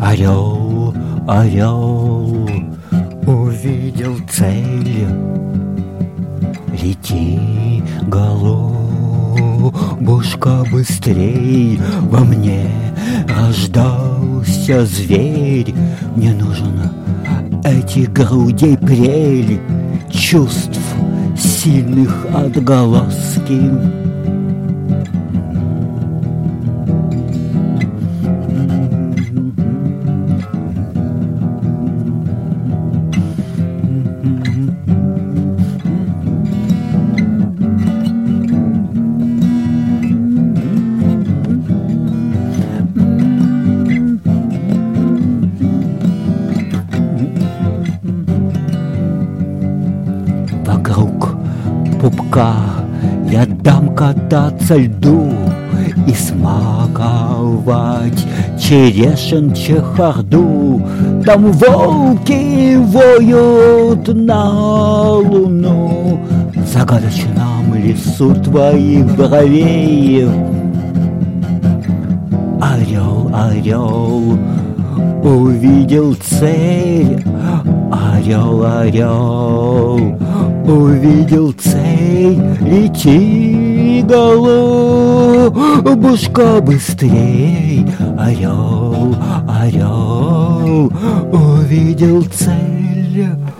Орел, орел, увидел цель. Лети, голубушка, быстрей. Во мне рождался зверь. Мне нужен этих грудей прель, чувств сильных отголоски. Вокруг пупка я дам кататься льду и смаковать черешен чехарду. Там волки воют на луну в загадочном лесу твоих бровей. Орел, орел, увидел цель. Орел, орел, увидел цель. Лети, голубушка, быстрей. Орел, орел, увидел цель.